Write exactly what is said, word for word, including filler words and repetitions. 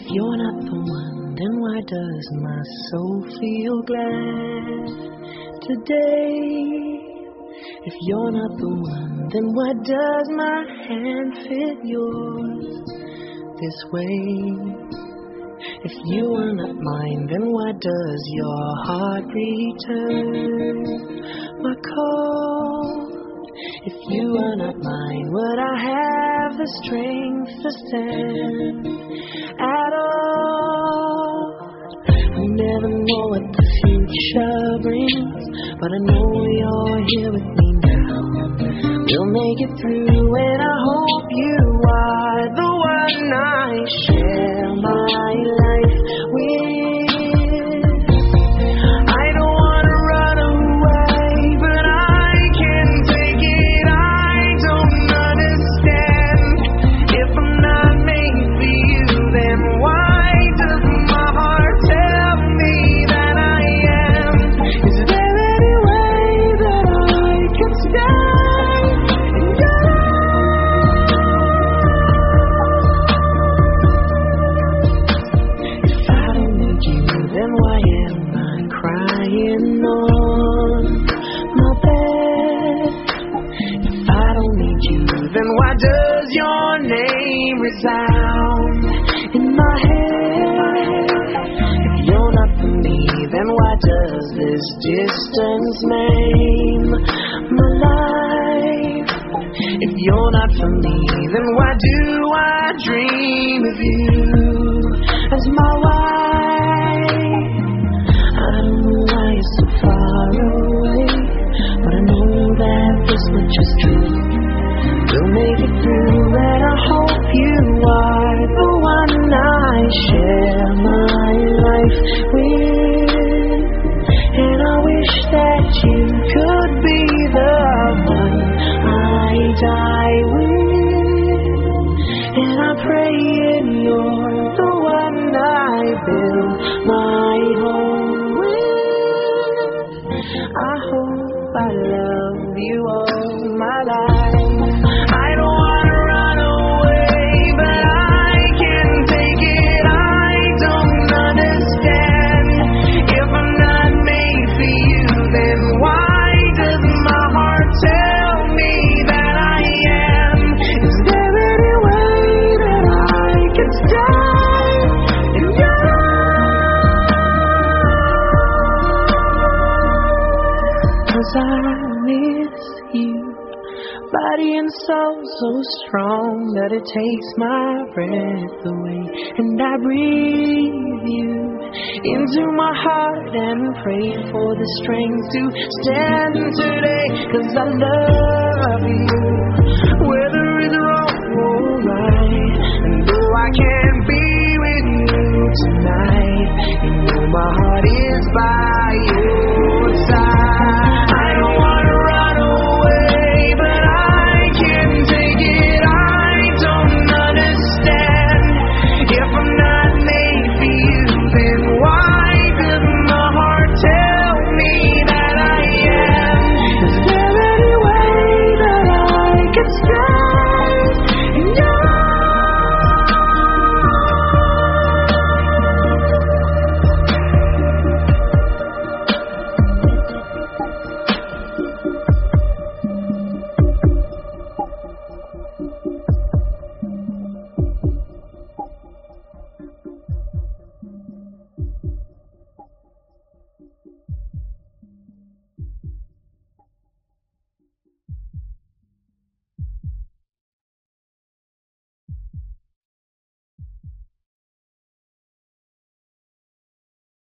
you're not the one, then why does my soul feel glad today? If you're not the one, then why does my hand fit yours this way? If you are not mine, then why does your heart return my call? If you are not mine, would I have the strength to stand at all? I never know what the future brings, but I know you're here with me now. We'll make it through, and I hope you are the one I share my life with. I don't want to run away, but I can't take it. I don't understand. If I'm not made for you, then why does my heart tell me that I am? Is there any way that I can stay in your life? If I don't need you, then why am I crying on my bed? If I don't need you, then why does your name resound in my head? If you're not for me, then why does this distance maim my life? If you're not for me, then why do I dream of you as my wife? I don't know why you're so far away, but I know that this much is true. We'll make it through, and I hope you are the one I share my life with. And I wish that you could be the one I die with. And I pray and you're the one I build my home with. I hope I love you all my life. I don't want to run away, but I can't take it. I don't understand. If I'm not made for you, then why does my heart tell me that I am? Is there any way that I can stay in your life? 'Cause I miss you, body and soul so strong that it takes my breath away. And I breathe you into my heart and pray for the strength to stand today. 'Cause I love you, whether it's wrong or right. And though I can't be with you tonight, you know my heart